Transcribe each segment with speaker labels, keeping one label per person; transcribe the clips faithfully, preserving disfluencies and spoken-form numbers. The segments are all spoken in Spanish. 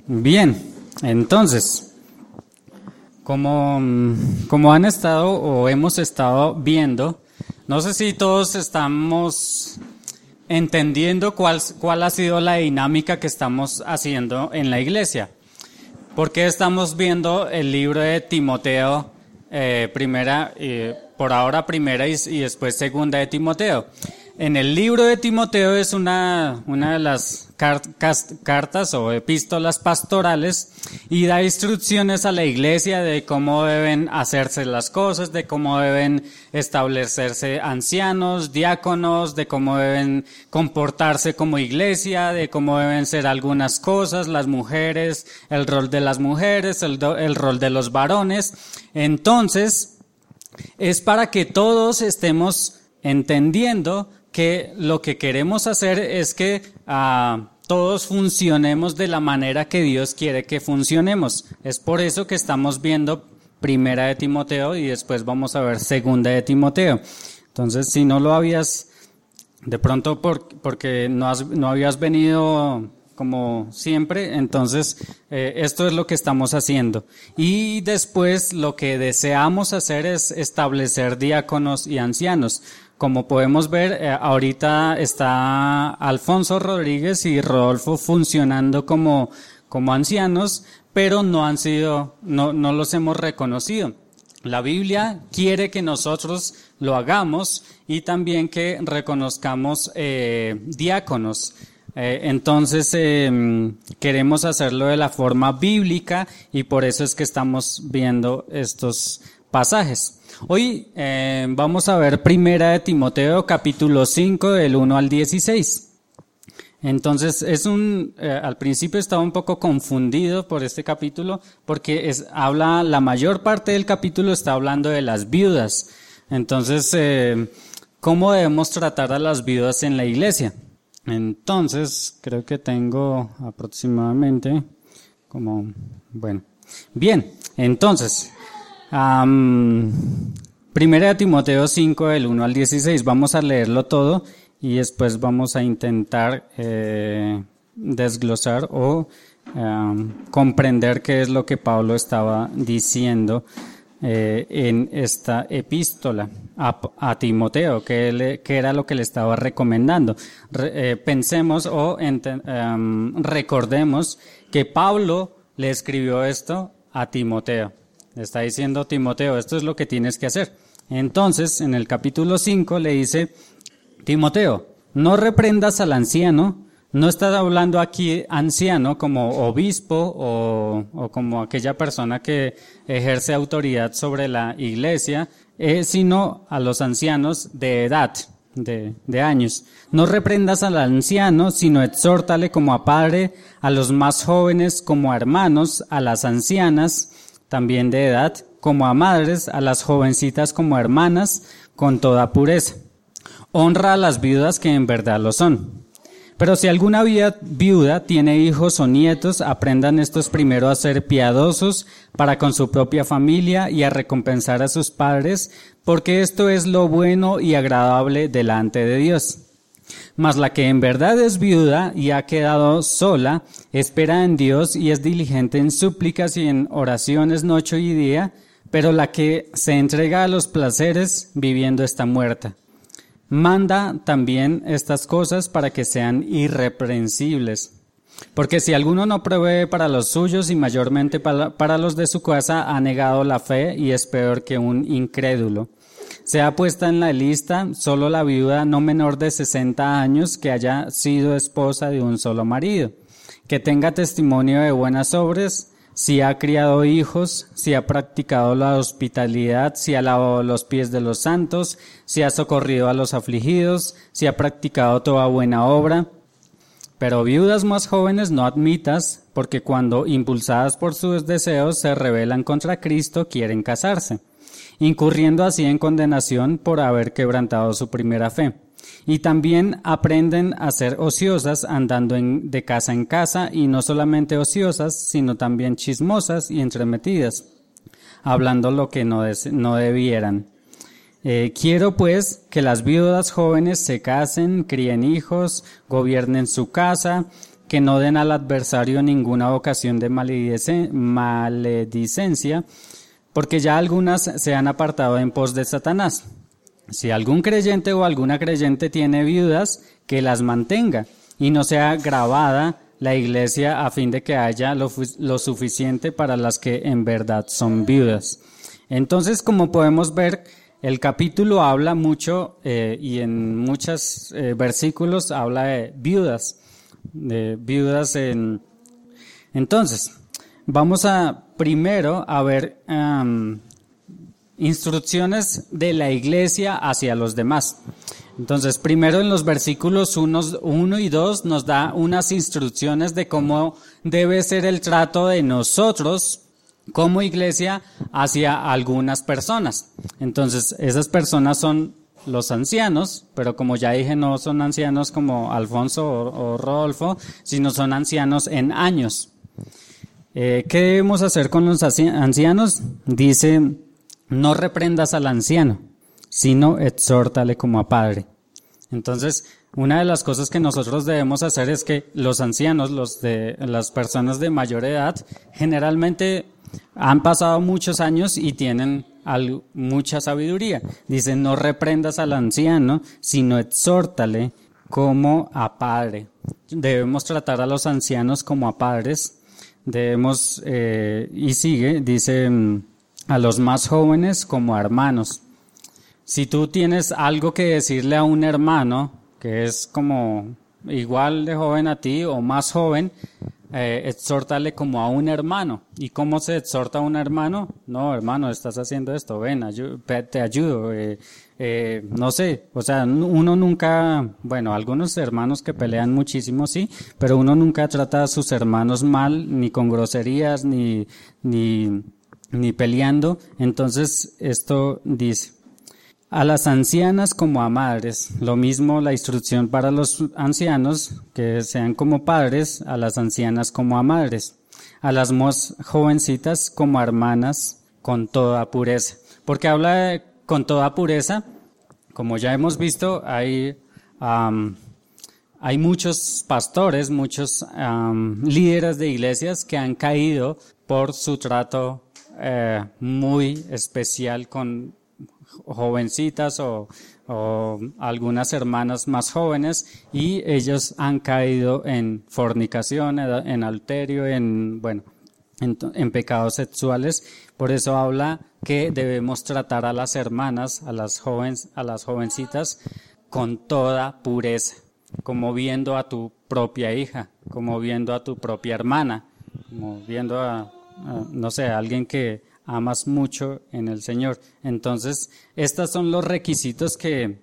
Speaker 1: Bien, entonces, como, como han estado o hemos estado viendo, no sé si todos estamos entendiendo cuál, cuál ha sido la dinámica que estamos haciendo en la iglesia. Porque estamos viendo el libro de Timoteo, eh, primera, eh, por ahora primera y, y después segunda de Timoteo. En el libro de Timoteo es una, una de las car- cartas o epístolas pastorales y da instrucciones a la iglesia de cómo deben hacerse las cosas, de cómo deben establecerse ancianos, diáconos, de cómo deben comportarse como iglesia, de cómo deben ser algunas cosas, las mujeres, el rol de las mujeres, el, do, el rol de los varones. Entonces, es para que todos estemos entendiendo que lo que queremos hacer es que uh, todos funcionemos de la manera que Dios quiere que funcionemos. Es por eso que estamos viendo primera de Timoteo y después vamos a ver segunda de Timoteo. Entonces, si no lo habías, de pronto por, porque no, has, no habías venido como siempre, entonces eh, esto es lo que estamos haciendo. Y después lo que deseamos hacer es establecer diáconos y ancianos. Como podemos ver, eh, ahorita está Alfonso Rodríguez y Rodolfo funcionando como, como ancianos, pero no han sido, no, no los hemos reconocido. La Biblia quiere que nosotros lo hagamos y también que reconozcamos eh, diáconos. Eh, entonces, eh, queremos hacerlo de la forma bíblica y por eso es que estamos viendo estos pasajes. Hoy eh, vamos a ver primera de Timoteo capítulo cinco del uno al dieciséis. Entonces es un, eh, al principio estaba un poco confundido por este capítulo porque es, habla, la mayor parte del capítulo está hablando de las viudas. Entonces, eh, ¿cómo debemos tratar a las viudas en la iglesia? Entonces, creo que tengo aproximadamente como, bueno, bien, entonces... Um, Primera de Timoteo cinco del uno al dieciséis, vamos a leerlo todo y después vamos a intentar eh, desglosar o um, comprender qué es lo que Pablo estaba diciendo eh, en esta epístola a, a Timoteo, qué, le, qué era lo que le estaba recomendando. Re, eh, pensemos o ente, um, recordemos que Pablo le escribió esto a Timoteo. Le está diciendo Timoteo, esto es lo que tienes que hacer. Entonces, en el capítulo cinco le dice, Timoteo, no reprendas al anciano. No está hablando aquí anciano como obispo o, o como aquella persona que ejerce autoridad sobre la iglesia, eh, sino a los ancianos de edad, de, de años. No reprendas al anciano, sino exhórtale como a padre, a los más jóvenes como a hermanos, a las ancianas, también de edad, como a madres, a las jovencitas como a hermanas, con toda pureza. Honra a las viudas que en verdad lo son. Pero si alguna viuda tiene hijos o nietos, aprendan estos primero a ser piadosos para con su propia familia y a recompensar a sus padres, porque esto es lo bueno y agradable delante de Dios. Mas la que en verdad es viuda y ha quedado sola, espera en Dios y es diligente en súplicas y en oraciones noche y día, pero la que se entrega a los placeres viviendo está muerta. Manda también estas cosas para que sean irreprensibles. Porque si alguno no provee para los suyos y mayormente para, para los de su casa, ha negado la fe y es peor que un incrédulo. Sea puesta en la lista solo la viuda no menor de sesenta años que haya sido esposa de un solo marido, que tenga testimonio de buenas obras, si ha criado hijos, si ha practicado la hospitalidad, si ha lavado los pies de los santos, si ha socorrido a los afligidos, si ha practicado toda buena obra. Pero viudas más jóvenes no admitas, porque cuando impulsadas por sus deseos se rebelan contra Cristo, quieren casarse, incurriendo así en condenación por haber quebrantado su primera fe. Y también aprenden a ser ociosas, andando en, de casa en casa, y no solamente ociosas, sino también chismosas y entremetidas, hablando lo que no, des, no debieran. Eh, quiero pues que las viudas jóvenes se casen, críen hijos, gobiernen su casa, que no den al adversario ninguna ocasión de maledice- maledicencia, porque ya algunas se han apartado en pos de Satanás. Si algún creyente o alguna creyente tiene viudas, que las mantenga, y no sea gravada la iglesia a fin de que haya lo, lo suficiente para las que en verdad son viudas. Entonces, como podemos ver, el capítulo habla mucho eh, y en muchos eh, versículos habla de viudas, de viudas en... Entonces, vamos a primero a ver um, instrucciones de la iglesia hacia los demás. Entonces, primero en los versículos uno y dos nos da unas instrucciones de cómo debe ser el trato de nosotros como iglesia hacia algunas personas. Entonces, esas personas son los ancianos, pero como ya dije, no son ancianos como Alfonso o, o Rodolfo, sino son ancianos en años. Eh, ¿Qué debemos hacer con los ancianos? Dice, no reprendas al anciano, sino exhórtale como a padre. Entonces, una de las cosas que nosotros debemos hacer es que los ancianos, los de las personas de mayor edad, generalmente han pasado muchos años y tienen algo, mucha sabiduría. Dice, no reprendas al anciano, sino exhórtale como a padre. Debemos tratar a los ancianos como a padres. Debemos, eh, y sigue, dice, a los más jóvenes como a hermanos. Si tú tienes algo que decirle a un hermano que es como igual de joven a ti o más joven, eh, exhórtale como a un hermano. ¿Y cómo se exhorta a un hermano? No, hermano, estás haciendo esto, ven, ayu- te ayudo. Eh, eh, no sé, o sea, uno nunca, bueno, algunos hermanos que pelean muchísimo, sí, pero uno nunca trata a sus hermanos mal, ni con groserías, ni, ni, ni peleando. Entonces, esto dice, a las ancianas como a madres, lo mismo la instrucción para los ancianos, que sean como padres, a las ancianas como a madres, a las más jovencitas como a hermanas con toda pureza. Porque habla de con toda pureza, como ya hemos visto, hay, um, hay muchos pastores, muchos um, líderes de iglesias que han caído por su trato eh, muy especial con jovencitas o, o algunas hermanas más jóvenes, y ellos han caído en fornicación, en adulterio, en, bueno, en, en pecados sexuales. Por eso habla que debemos tratar a las hermanas, a las jóvenes, a las jovencitas con toda pureza, como viendo a tu propia hija, como viendo a tu propia hermana, como viendo a, a no sé, a alguien que amas mucho en el Señor. Entonces, estos son los requisitos que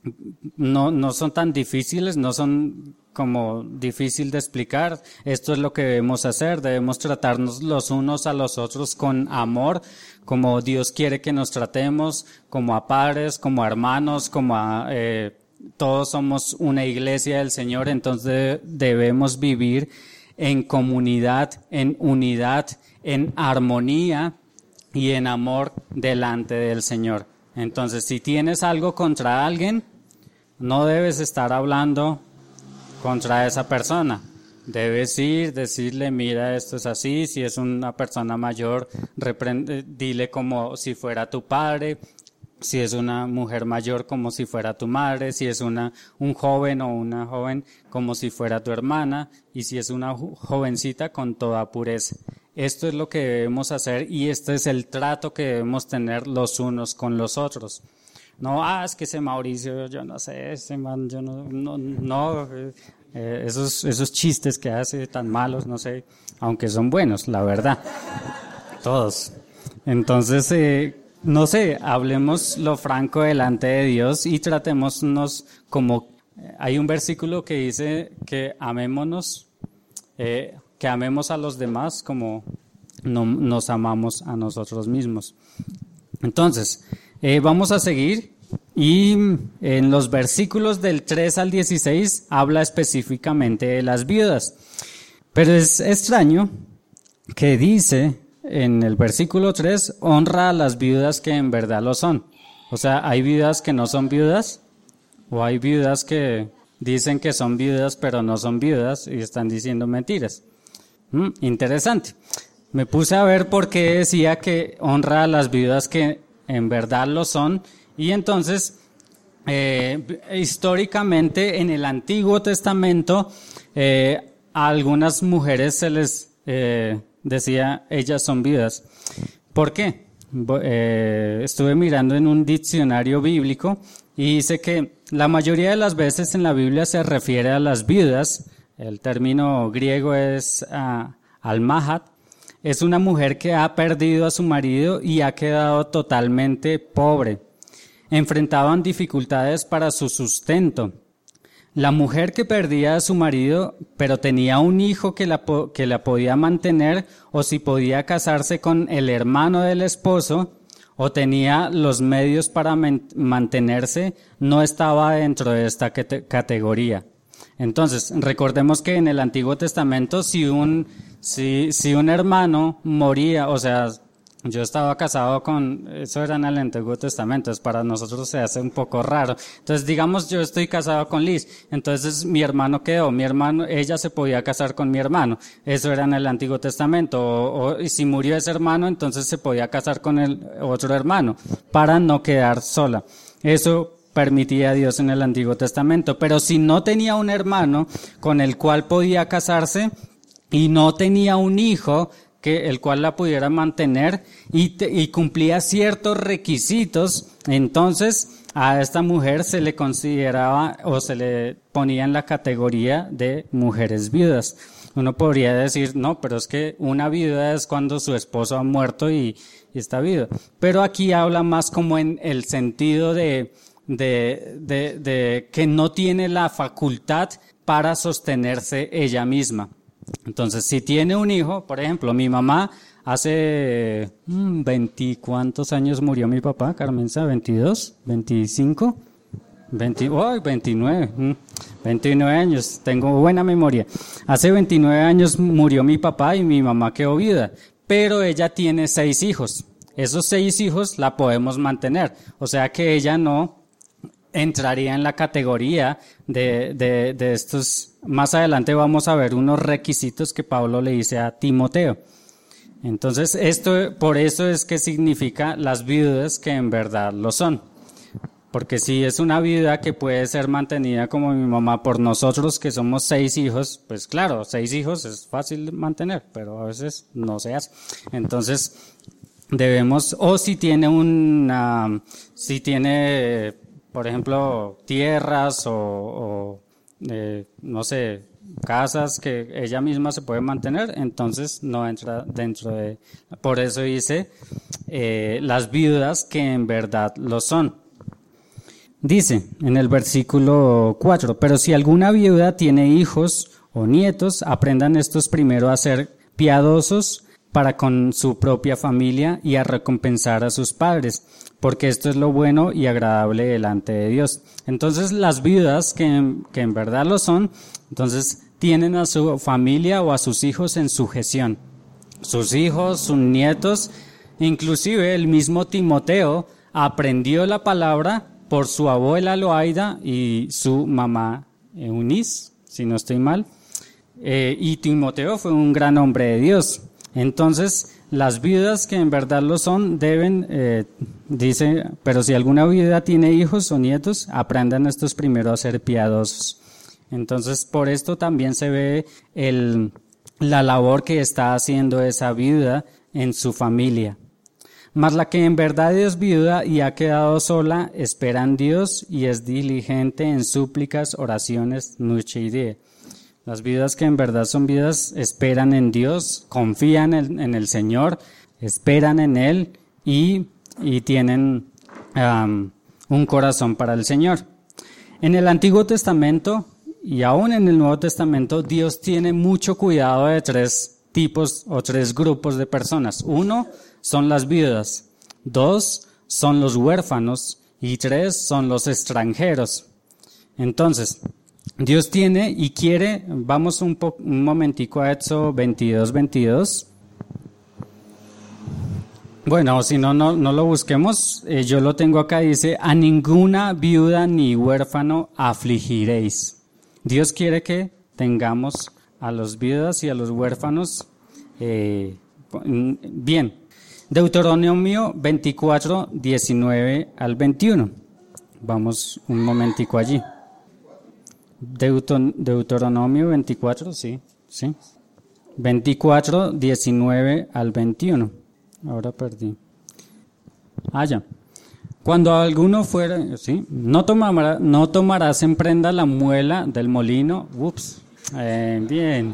Speaker 1: no, no son tan difíciles, no son como difícil de explicar. Esto es lo que debemos hacer, debemos tratarnos los unos a los otros con amor, como Dios quiere que nos tratemos, como a padres, como a hermanos, como a... Eh, todos somos una iglesia del Señor, entonces debemos vivir en comunidad, en unidad, en armonía y en amor delante del Señor. Entonces, si tienes algo contra alguien, no debes estar hablando contra esa persona. Debes ir, decirle, mira, esto es así. Si es una persona mayor, reprende, dile como si fuera tu padre. Si es una mujer mayor, como si fuera tu madre. Si es una un joven o una joven, como si fuera tu hermana. Y si es una jovencita, con toda pureza. Esto es lo que debemos hacer y este es el trato que debemos tener los unos con los otros. No, ah, es que ese Mauricio, yo no sé, ese man, yo no, no, no eh, esos, esos chistes que hace tan malos, no sé, aunque son buenos, la verdad, todos. Entonces, eh, no sé, hablemos lo franco delante de Dios y tratémonos como, eh, hay un versículo que dice que amémonos, eh, que amemos a los demás como no, nos amamos a nosotros mismos. Entonces, eh, vamos a seguir y en los versículos del tres al dieciséis habla específicamente de las viudas. Pero es extraño que dice en el versículo tres, honra a las viudas que en verdad lo son. O sea, ¿hay viudas que no son viudas? ¿O hay viudas que dicen que son viudas, pero no son viudas y están diciendo mentiras. Mm, interesante. Me puse a ver por qué decía que honra a las viudas que en verdad lo son, y entonces eh, históricamente en el Antiguo Testamento eh, a algunas mujeres se les eh, decía ellas son viudas. ¿Por qué? Eh, estuve mirando en un diccionario bíblico y dice que la mayoría de las veces en la Biblia se refiere a las viudas. El término griego es uh, almahat. Es una mujer que ha perdido a su marido y ha quedado totalmente pobre. Enfrentaban dificultades para su sustento. La mujer que perdía a su marido, pero tenía un hijo que la, que la podía mantener, o si podía casarse con el hermano del esposo, o tenía los medios para mantenerse, no estaba dentro de esta categoría. Entonces, recordemos que en el Antiguo Testamento, si un, si, si un hermano moría, o sea, yo estaba casado con, eso era en el Antiguo Testamento, es para nosotros se hace un poco raro. Entonces, digamos, yo estoy casado con Liz, entonces mi hermano quedó, mi hermano, ella se podía casar con mi hermano, eso era en el Antiguo Testamento, o, o y si murió ese hermano, entonces se podía casar con el otro hermano, para no quedar sola. Eso permitía a Dios en el Antiguo Testamento, pero si no tenía un hermano con el cual podía casarse y no tenía un hijo que el cual la pudiera mantener y, te, y cumplía ciertos requisitos, entonces a esta mujer se le consideraba o se le ponía en la categoría de mujeres viudas. Uno podría decir, no, pero es que una viuda es cuando su esposo ha muerto y, y está viuda. Pero aquí habla más como en el sentido de De, de, de que no tiene la facultad para sostenerse ella misma. Entonces, si tiene un hijo, por ejemplo, mi mamá hace mmm, veinte, ¿cuántos años murió mi papá, Carmenza? ¿veintidós? ¿veinticinco? veinte, oh, veintinueve, mmm, veintinueve años, tengo buena memoria. Hace veintinueve años murió mi papá y mi mamá quedó viuda, pero ella tiene seis hijos. Esos seis hijos la podemos mantener, o sea que ella no entraría en la categoría de, de, de estos. Más adelante vamos a ver unos requisitos que Pablo le dice a Timoteo. Entonces, esto, por eso es que significa las viudas que en verdad lo son. Porque si es una viuda que puede ser mantenida como mi mamá por nosotros, que somos seis hijos, pues claro, seis hijos es fácil de mantener, pero a veces no se hace. Entonces, debemos, o si tiene una, si tiene, por ejemplo, tierras o, o eh, no sé, casas que ella misma se puede mantener, entonces no entra dentro de, por eso dice, eh, las viudas que en verdad lo son. Dice en el versículo cuatro, pero si alguna viuda tiene hijos o nietos, aprendan estos primero a ser piadosos para con su propia familia y a recompensar a sus padres, porque esto es lo bueno y agradable delante de Dios. Entonces las viudas que, que en verdad lo son, entonces tienen a su familia o a sus hijos en sujeción. Sus hijos, sus nietos, inclusive el mismo Timoteo aprendió la palabra por su abuela Loaida y su mamá Eunice, si no estoy mal, eh, y Timoteo fue un gran hombre de Dios. Entonces, las viudas que en verdad lo son deben, eh, dice, pero si alguna viuda tiene hijos o nietos, aprendan estos primero a ser piadosos. Entonces, por esto también se ve el, la labor que está haciendo esa viuda en su familia. Mas la que en verdad es viuda y ha quedado sola, espera en Dios y es diligente en súplicas, oraciones, noche y día. Las viudas que en verdad son viudas esperan en Dios, confían en, en el Señor, esperan en Él y, y tienen um, un corazón para el Señor. En el Antiguo Testamento y aún en el Nuevo Testamento, Dios tiene mucho cuidado de tres tipos o tres grupos de personas. Uno son las viudas, dos son los huérfanos y tres son los extranjeros. Entonces, Dios tiene y quiere, vamos un, po, un momentico a Éxodo veintidós, veintidós. Bueno, si no, no, no lo busquemos, eh, yo lo tengo acá, dice, a ninguna viuda ni huérfano afligiréis. Dios quiere que tengamos a los viudas y a los huérfanos eh, bien. Deuteronomio veinticuatro, diecinueve al veintiuno. Vamos un momentico allí. Deuton, Deuteronomio veinticuatro, sí, sí. veinticuatro, diecinueve al veintiuno. Ahora perdí. Ah, ya. Cuando alguno fuera, sí, no tomará, no tomarás en prenda la muela del molino. Ups, eh, bien.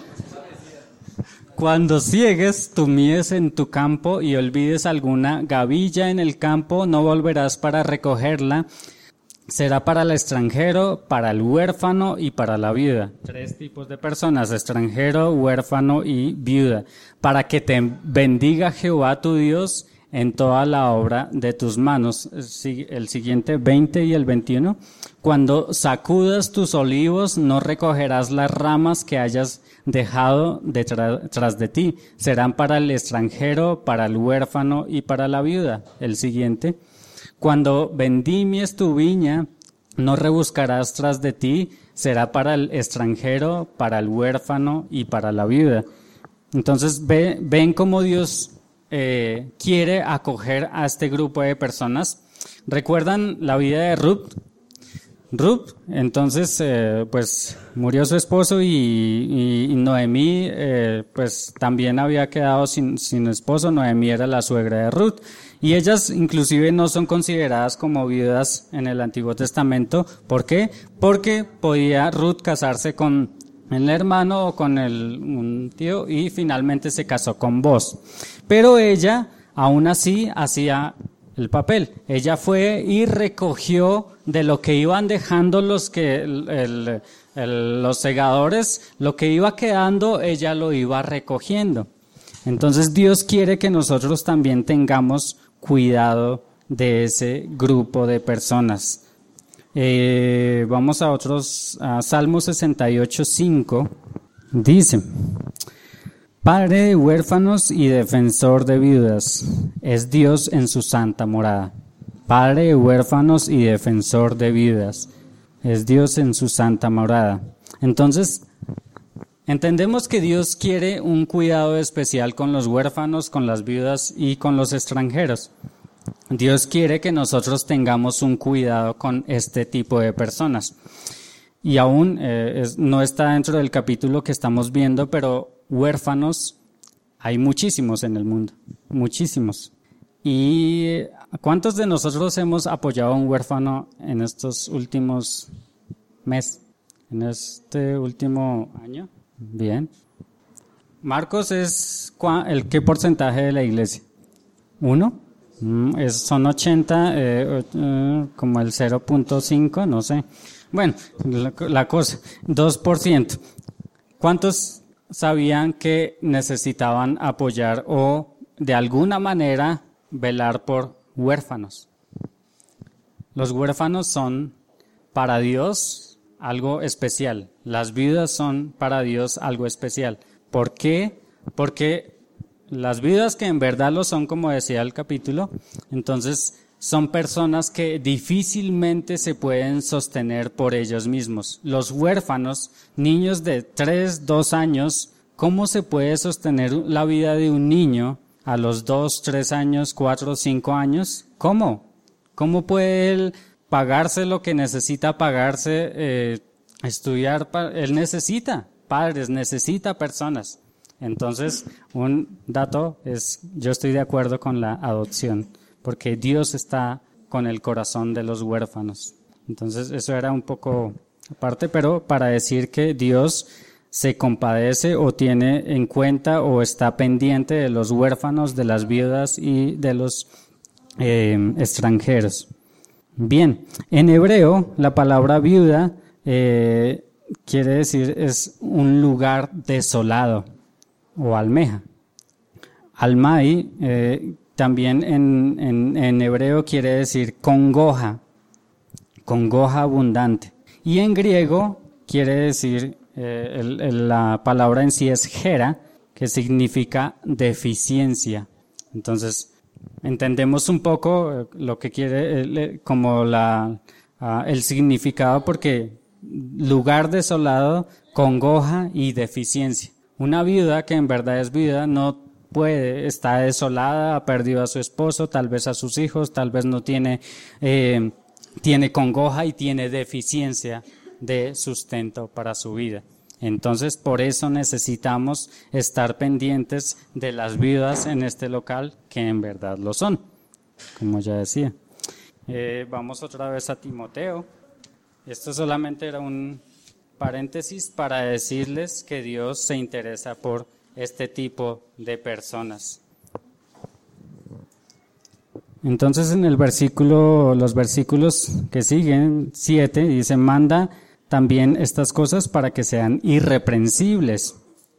Speaker 1: Cuando ciegues tu mies en tu campo y olvides alguna gavilla en el campo, no volverás para recogerla. Será para el extranjero, para el huérfano y para la viuda. Tres tipos de personas: extranjero, huérfano y viuda. Para que te bendiga Jehová tu Dios en toda la obra de tus manos. El siguiente, veinte y el veintiuno. Cuando sacudas tus olivos, no recogerás las ramas que hayas dejado detrás de ti. Serán para el extranjero, para el huérfano y para la viuda. El siguiente. Cuando vendimies tu viña, no rebuscarás tras de ti. Será para el extranjero, para el huérfano y para la viuda. Entonces ve, ven cómo Dios Eh, quiere acoger a este grupo de personas. ¿Recuerdan la vida de Ruth? Ruth, entonces, eh, pues murió su esposo y, y, y Noemí, eh, pues también había quedado sin, sin esposo. Noemí era la suegra de Ruth. Y ellas inclusive no son consideradas como viudas en el Antiguo Testamento. ¿Por qué? Porque podía Ruth casarse con el hermano o con el, un tío, y finalmente se casó con Boaz. Pero ella, aún así, hacía el papel. Ella fue y recogió de lo que iban dejando los que el, el, el, los segadores, lo que iba quedando, ella lo iba recogiendo. Entonces Dios quiere que nosotros también tengamos cuidado de ese grupo de personas. Eh, vamos a otros, a Salmo sesenta y ocho, cinco, dice: Padre de huérfanos y defensor de viudas, es Dios en su santa morada. Padre de huérfanos y defensor de viudas, es Dios en su santa morada. Entonces, entendemos que Dios quiere un cuidado especial con los huérfanos, con las viudas y con los extranjeros. Dios quiere que nosotros tengamos un cuidado con este tipo de personas. Y aún eh, es, no está dentro del capítulo que estamos viendo, pero huérfanos hay muchísimos en el mundo, muchísimos. ¿Y cuántos de nosotros hemos apoyado a un huérfano en estos últimos meses, en este último año? Bien. Marcos es el qué porcentaje de la iglesia. ¿Uno? Es, son ochenta, eh, eh, como el cero punto cinco, no sé. Bueno, la, la cosa, dos por ciento. ¿Cuántos sabían que necesitaban apoyar o de alguna manera velar por huérfanos? Los huérfanos son para Dios algo especial. Las viudas son para Dios algo especial. ¿Por qué? Porque las viudas, que en verdad lo son, como decía el capítulo, entonces son personas que difícilmente se pueden sostener por ellos mismos. Los huérfanos, niños de tres, dos años, ¿cómo se puede sostener la vida de un niño a los dos, tres años, cuatro, cinco años? ¿Cómo? ¿Cómo puede él pagarse lo que necesita pagarse, eh, estudiar? Él necesita padres, necesita personas. Entonces, un dato es, yo estoy de acuerdo con la adopción, porque Dios está con el corazón de los huérfanos. Entonces, eso era un poco aparte, pero para decir que Dios se compadece o tiene en cuenta o está pendiente de los huérfanos, de las viudas y de los eh, extranjeros. Bien, en hebreo la palabra viuda eh, quiere decir es un lugar desolado o almeja. Almai eh, también en, en, en hebreo quiere decir congoja, congoja abundante. Y en griego quiere decir, eh, el, el, la palabra en sí es gera, que significa deficiencia. Entonces, entendemos un poco lo que quiere, el, como la, uh, el significado, porque lugar desolado, congoja y deficiencia. Una viuda que en verdad es viuda no puede, está desolada, ha perdido a su esposo, tal vez a sus hijos, tal vez no tiene, eh, tiene congoja y tiene deficiencia de sustento para su vida. Entonces, por eso necesitamos estar pendientes de las viudas en este local, que en verdad lo son, como ya decía. Eh, vamos otra vez a Timoteo. Esto solamente era un paréntesis para decirles que Dios se interesa por este tipo de personas. Entonces, en el versículo, los versículos que siguen, siete, dice, manda también estas cosas para que sean irreprensibles.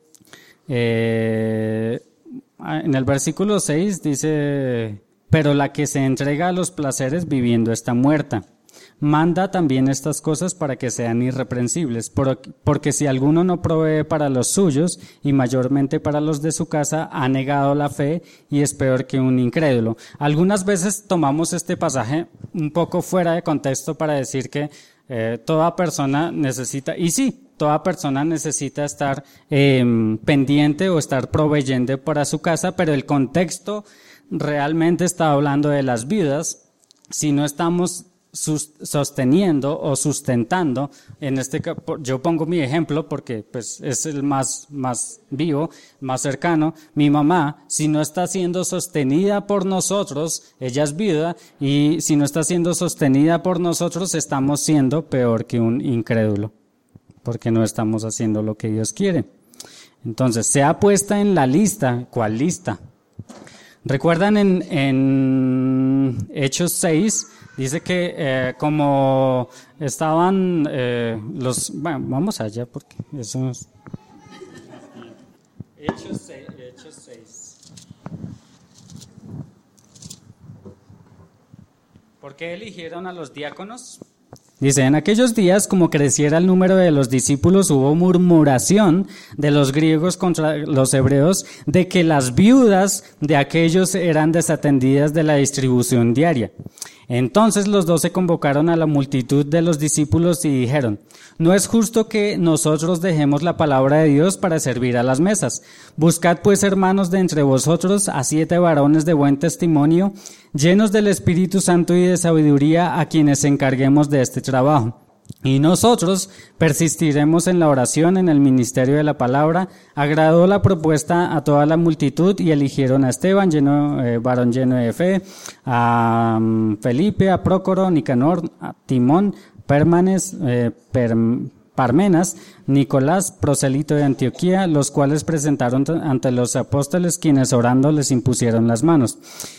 Speaker 1: Eh, en el versículo seis dice, pero la que se entrega a los placeres viviendo está muerta. Manda también estas cosas para que sean irreprensibles, porque si alguno no provee para los suyos, y mayormente para los de su casa, ha negado la fe y es peor que un incrédulo. Algunas veces tomamos este pasaje un poco fuera de contexto para decir que Eh, toda persona necesita, y sí, toda persona necesita estar eh, pendiente o estar proveyendo para su casa, pero el contexto realmente está hablando de las viudas. Si no estamos sus, sosteniendo o sustentando, en este yo pongo mi ejemplo porque pues es el más, más vivo, más cercano. Mi mamá, si no está siendo sostenida por nosotros, ella es viuda, y si no está siendo sostenida por nosotros, estamos siendo peor que un incrédulo, porque no estamos haciendo lo que Dios quiere. Entonces, sea puesta en la lista. ¿Cuál lista? ¿Recuerdan en, en Hechos seis? Dice que eh, como estaban eh, los... Bueno, vamos allá porque eso es... Hechos seis. Hechos seis. ¿Por qué eligieron a los diáconos? Dice, en aquellos días, como creciera el número de los discípulos, hubo murmuración de los griegos contra los hebreos de que las viudas de aquellos eran desatendidas de la distribución diaria. Entonces los doce convocaron a la multitud de los discípulos y dijeron, no es justo que nosotros dejemos la palabra de Dios para servir a las mesas. Buscad pues, hermanos, de entre vosotros a siete varones de buen testimonio, llenos del Espíritu Santo y de sabiduría, a quienes encarguemos de este trabajo. Y nosotros persistiremos en la oración, en el ministerio de la palabra. Agradó la propuesta a toda la multitud y eligieron a Esteban, lleno, eh, varón lleno de fe, a um, Felipe, a Prócoro, Nicanor, a Timón, Permanes, eh, per, Parmenas, Nicolás, proselito de Antioquía, los cuales presentaron ante los apóstoles, quienes orando les impusieron las manos.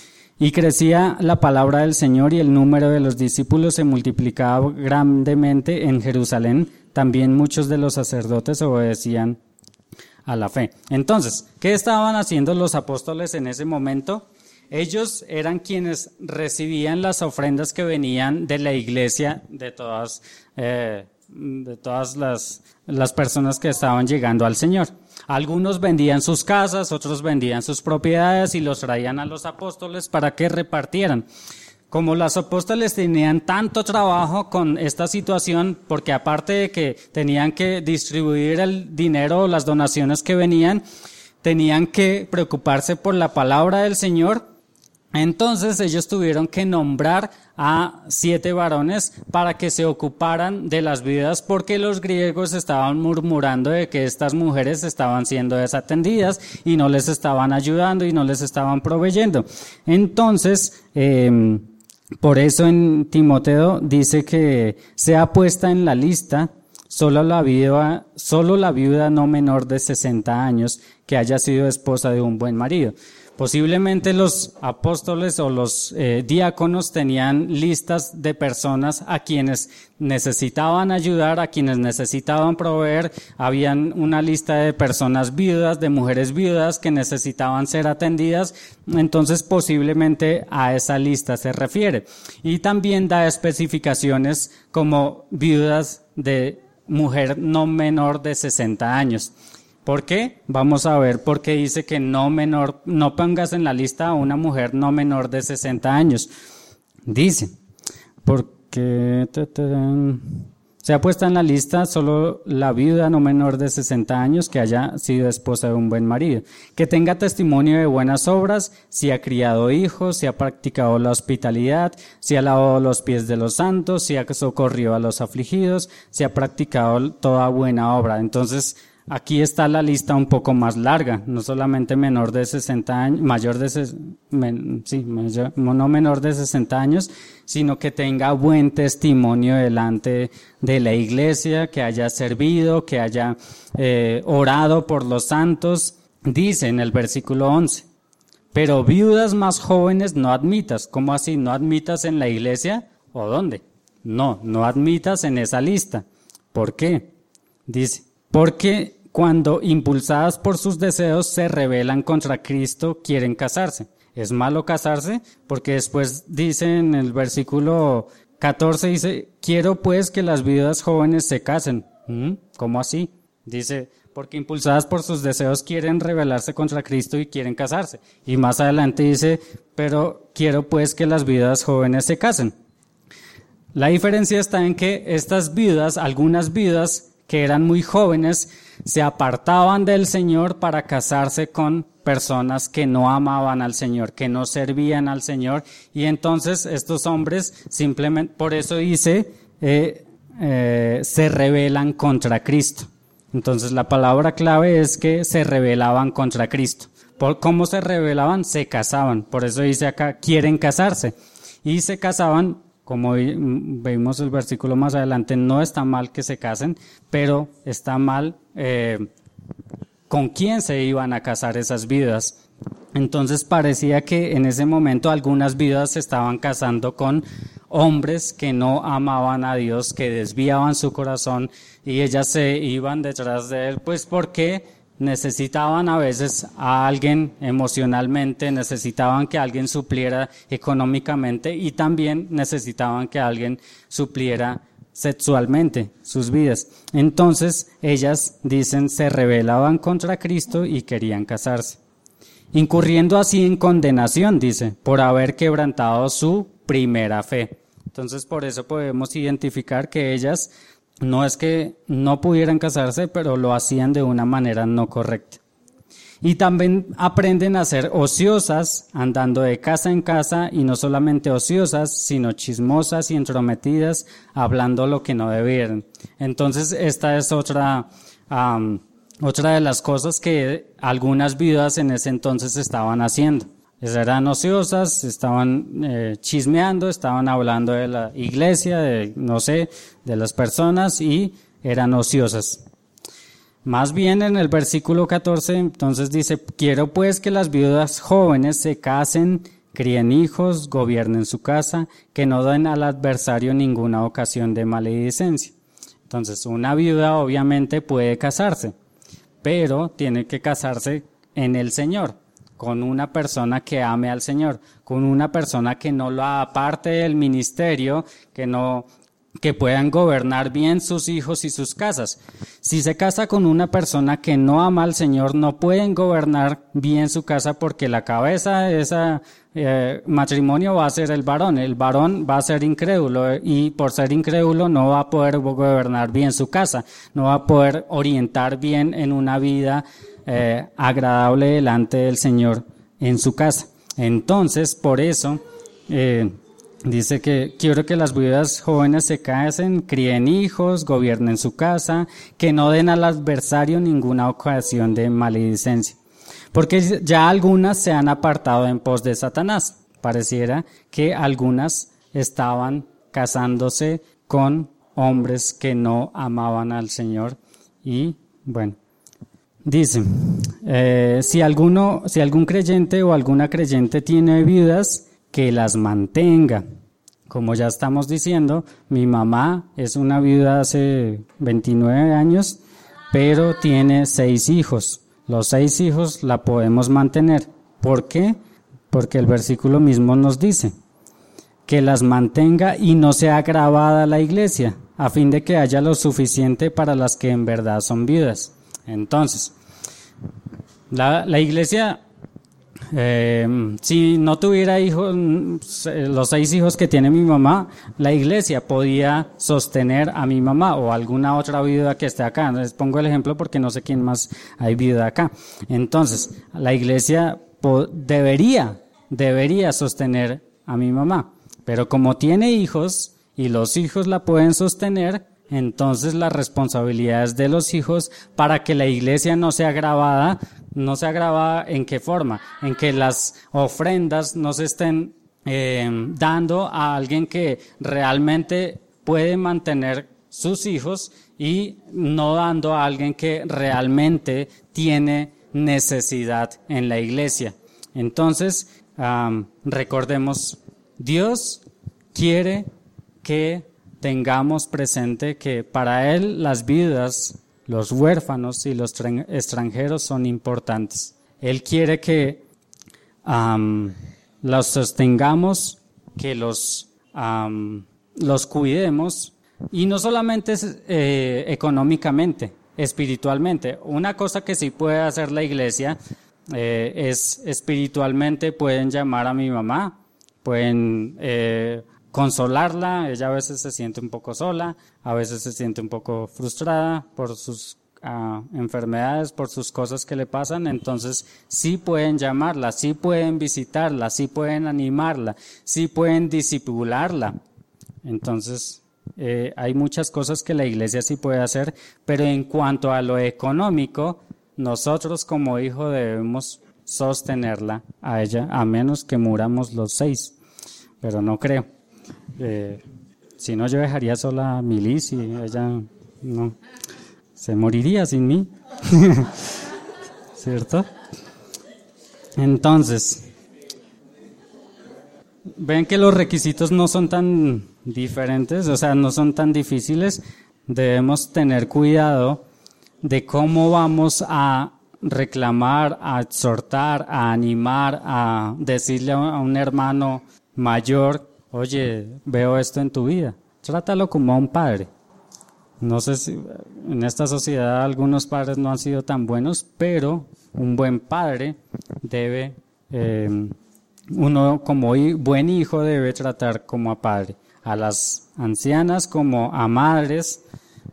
Speaker 1: Y crecía la palabra del Señor y el número de los discípulos se multiplicaba grandemente en Jerusalén. También muchos de los sacerdotes obedecían a la fe. Entonces, ¿qué estaban haciendo los apóstoles en ese momento? Ellos eran quienes recibían las ofrendas que venían de la iglesia, de todas, eh, de todas las, las personas que estaban llegando al Señor. Algunos vendían sus casas, otros vendían sus propiedades y los traían a los apóstoles para que repartieran. Como los apóstoles tenían tanto trabajo con esta situación, porque aparte de que tenían que distribuir el dinero o las donaciones que venían, tenían que preocuparse por la palabra del Señor. Entonces ellos tuvieron que nombrar a siete varones para que se ocuparan de las viudas, porque los griegos estaban murmurando de que estas mujeres estaban siendo desatendidas y no les estaban ayudando y no les estaban proveyendo. Entonces, eh, por eso en Timoteo dice que sea puesta en la lista solo la viuda, solo la viuda no menor de sesenta años que haya sido esposa de un buen marido. Posiblemente los apóstoles o los eh, diáconos tenían listas de personas a quienes necesitaban ayudar, a quienes necesitaban proveer. Habían una lista de personas viudas, de mujeres viudas que necesitaban ser atendidas. Entonces posiblemente a esa lista se refiere. Y también da especificaciones como viudas de mujer no menor de sesenta años. ¿Por qué? Vamos a ver por qué dice que no menor, no pongas en la lista a una mujer no menor de sesenta años. Dice, porque Se ha puesto en la lista solo la viuda no menor de sesenta años que haya sido esposa de un buen marido, que tenga testimonio de buenas obras, si ha criado hijos, si ha practicado la hospitalidad, si ha lavado los pies de los santos, si ha socorrido a los afligidos, si ha practicado toda buena obra. Entonces, aquí está la lista un poco más larga, no solamente menor de sesenta años, mayor de ses, men, sí, mayor, no menor de sesenta años, sino que tenga buen testimonio delante de la iglesia, que haya servido, que haya eh, orado por los santos. Dice en el versículo once, pero viudas más jóvenes no admitas. ¿Cómo así? ¿No admitas en la iglesia? ¿O dónde? No, no admitas en esa lista. ¿Por qué? Dice, porque cuando impulsadas por sus deseos se rebelan contra Cristo, quieren casarse. ¿Es malo casarse? Porque después dice en el versículo catorce, dice, quiero pues que las viudas jóvenes se casen. ¿Mm? ¿Cómo así? Dice, porque impulsadas por sus deseos quieren rebelarse contra Cristo y quieren casarse. Y más adelante dice, pero quiero pues que las viudas jóvenes se casen. La diferencia está en que estas viudas, algunas viudas que eran muy jóvenes, se apartaban del Señor para casarse con personas que no amaban al Señor, que no servían al Señor, y entonces estos hombres simplemente, por eso dice, eh, eh, se rebelan contra Cristo. Entonces la palabra clave es que se rebelaban contra Cristo. ¿Por cómo se rebelaban? Se casaban. Por eso dice acá, quieren casarse. Y se casaban, como vimos el versículo más adelante, no está mal que se casen, pero está mal eh, con quién se iban a casar esas viudas. Entonces parecía que en ese momento algunas viudas se estaban casando con hombres que no amaban a Dios, que desviaban su corazón, y ellas se iban detrás de él, pues porque necesitaban a veces a alguien emocionalmente, necesitaban que alguien supliera económicamente y también necesitaban que alguien supliera sexualmente sus vidas. Entonces ellas, dicen, se rebelaban contra Cristo y querían casarse, incurriendo así en condenación, dice, por haber quebrantado su primera fe. Entonces por eso podemos identificar que ellas no es que no pudieran casarse, pero lo hacían de una manera no correcta. Y también aprenden a ser ociosas, andando de casa en casa, y no solamente ociosas, sino chismosas y entrometidas, hablando lo que no debieran. Entonces esta es otra, um, otra de las cosas que algunas viudas en ese entonces estaban haciendo. Eran ociosas, estaban eh, chismeando, estaban hablando de la iglesia, de, no sé, de las personas, y eran ociosas. Más bien en el versículo catorce, entonces dice, quiero pues que las viudas jóvenes se casen, críen hijos, gobiernen su casa, que no den al adversario ninguna ocasión de maledicencia. Entonces, una viuda obviamente puede casarse, pero tiene que casarse en el Señor, con una persona que ame al Señor, con una persona que no lo aparte del ministerio, que no, que puedan gobernar bien sus hijos y sus casas. Si se casa con una persona que no ama al Señor, no pueden gobernar bien su casa, porque la cabeza de ese eh, matrimonio va a ser el varón. El varón va a ser incrédulo, y por ser incrédulo no va a poder gobernar bien su casa, no va a poder orientar bien en una vida Eh, agradable delante del Señor en su casa. Entonces, por eso, eh, dice que quiero que las viudas jóvenes se casen, críen hijos, gobiernen su casa, que no den al adversario ninguna ocasión de maledicencia. Porque ya algunas se han apartado en pos de Satanás. Pareciera que algunas estaban casándose con hombres que no amaban al Señor. Y, bueno, dice, eh, si alguno, si algún creyente o alguna creyente tiene viudas, que las mantenga. Como ya estamos diciendo, mi mamá es una viuda hace veintinueve años, pero tiene seis hijos. Los seis hijos la podemos mantener. ¿Por qué? Porque el versículo mismo nos dice que las mantenga y no sea agravada la iglesia, a fin de que haya lo suficiente para las que en verdad son viudas. Entonces, la, la iglesia Eh, si no tuviera hijos, los seis hijos que tiene mi mamá, la iglesia podía sostener a mi mamá o alguna otra viuda que esté acá. Les pongo el ejemplo porque no sé quién más hay viuda acá. Entonces, la iglesia po- debería, debería sostener a mi mamá. Pero como tiene hijos y los hijos la pueden sostener, entonces la responsabilidad es de los hijos para que la iglesia no sea grabada. No se agrava en qué forma, en que las ofrendas no se estén eh, dando a alguien que realmente puede mantener sus hijos y no dando a alguien que realmente tiene necesidad en la iglesia. Entonces, um, recordemos, Dios quiere que tengamos presente que para Él las viudas, los huérfanos y los extranjeros son importantes. Él quiere que um, los sostengamos, que los, um, los cuidemos, y no solamente eh, económicamente, espiritualmente. Una cosa que sí puede hacer la iglesia eh, es espiritualmente, pueden llamar a mi mamá, pueden eh, consolarla. Ella a veces se siente un poco sola, a veces se siente un poco frustrada por sus uh, enfermedades, por sus cosas que le pasan. Entonces sí pueden llamarla, sí pueden visitarla, sí pueden animarla, sí pueden discipularla. Entonces eh, hay muchas cosas que la iglesia sí puede hacer, pero en cuanto a lo económico, nosotros como hijos debemos sostenerla a ella, a menos que muramos los seis, pero no creo. Eh, si no, yo dejaría sola a mi Liz y ella no se moriría sin mí. ¿Cierto? Entonces, ven que los requisitos no son tan diferentes, o sea, no son tan difíciles. Debemos tener cuidado de cómo vamos a reclamar, a exhortar, a animar, a decirle a un hermano mayor: oye, veo esto en tu vida. Trátalo como a un padre. No sé si en esta sociedad algunos padres no han sido tan buenos, pero un buen padre debe, eh, uno como buen hijo debe tratar como a padre. A las ancianas como a madres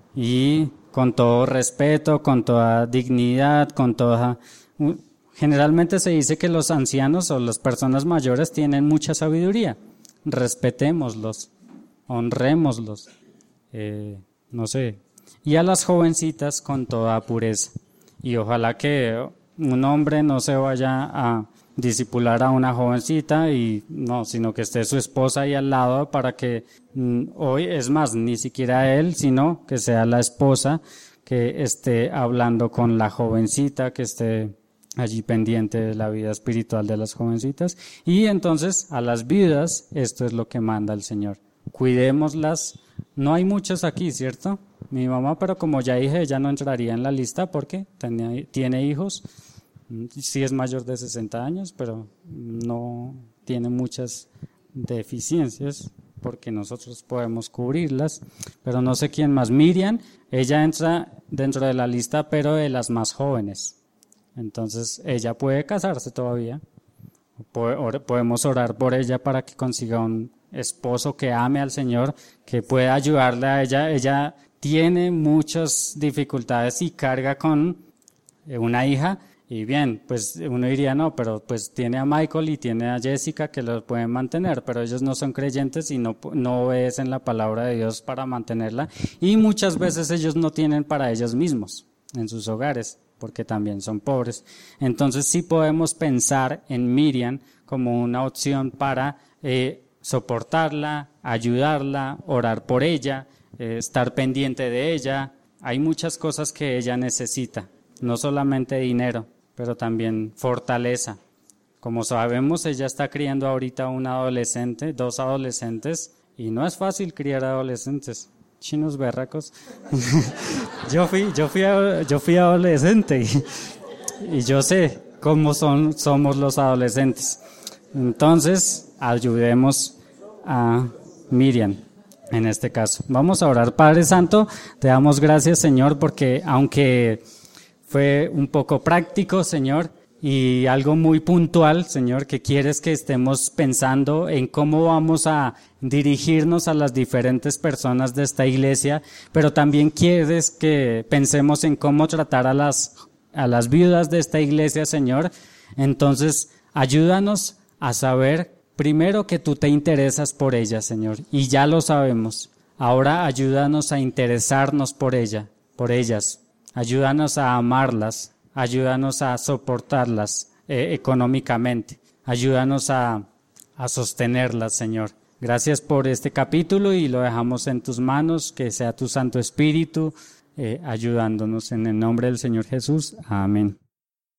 Speaker 1: y con todo respeto, con toda dignidad, con toda... Generalmente se dice que los ancianos o las personas mayores tienen mucha sabiduría. Respetémoslos, honrémoslos, eh, no sé. Y a las jovencitas con toda pureza. Y ojalá que un hombre no se vaya a discipular a una jovencita y no, sino que esté su esposa ahí al lado para que mm, hoy, es más, ni siquiera él, sino que sea la esposa que esté hablando con la jovencita, que esté allí pendiente de la vida espiritual de las jovencitas. Y entonces a las viudas esto es lo que manda el Señor: cuidémoslas. No hay muchos aquí, ¿cierto? Mi mamá, pero como ya dije, ella no entraría en la lista porque tiene, tiene hijos. Sí es mayor de sesenta años, pero no tiene muchas deficiencias porque nosotros podemos cubrirlas. Pero no sé quién más. Miriam, ella entra dentro de la lista, pero de las más jóvenes. Entonces ella puede casarse todavía. Podemos orar por ella para que consiga un esposo que ame al Señor, que pueda ayudarle a ella. Ella tiene muchas dificultades y carga con una hija. Y bien, pues uno diría, no, pero pues tiene a Michael y tiene a Jessica que los pueden mantener, pero ellos no son creyentes y no, no obedecen la palabra de Dios para mantenerla. Y muchas veces ellos no tienen para ellos mismos en sus hogares, porque también son pobres. Entonces sí podemos pensar en Miriam como una opción para eh, soportarla, ayudarla, orar por ella, eh, estar pendiente de ella. Hay muchas cosas que ella necesita, no solamente dinero, pero también fortaleza. Como sabemos, ella está criando ahorita un adolescente, dos adolescentes, y no es fácil criar adolescentes. Chinos berracos. yo fui, yo fui, yo fui adolescente y, y yo sé cómo son, somos los adolescentes. Entonces, ayudemos a Miriam en este caso. Vamos a orar. Padre Santo, te damos gracias, Señor, porque aunque fue un poco práctico, Señor, y algo muy puntual, Señor, que quieres que estemos pensando en cómo vamos a dirigirnos a las diferentes personas de esta iglesia, pero también quieres que pensemos en cómo tratar a las, a las viudas de esta iglesia, Señor. Entonces, ayúdanos a saber primero que tú te interesas por ellas, Señor, y ya lo sabemos. Ahora ayúdanos a interesarnos por ella, por ellas. Ayúdanos a amarlas. Ayúdanos a soportarlas eh, económicamente. Ayúdanos a, a sostenerlas, Señor. Gracias por este capítulo y lo dejamos en tus manos. Que sea tu Santo Espíritu eh, ayudándonos en el nombre del Señor Jesús. Amén.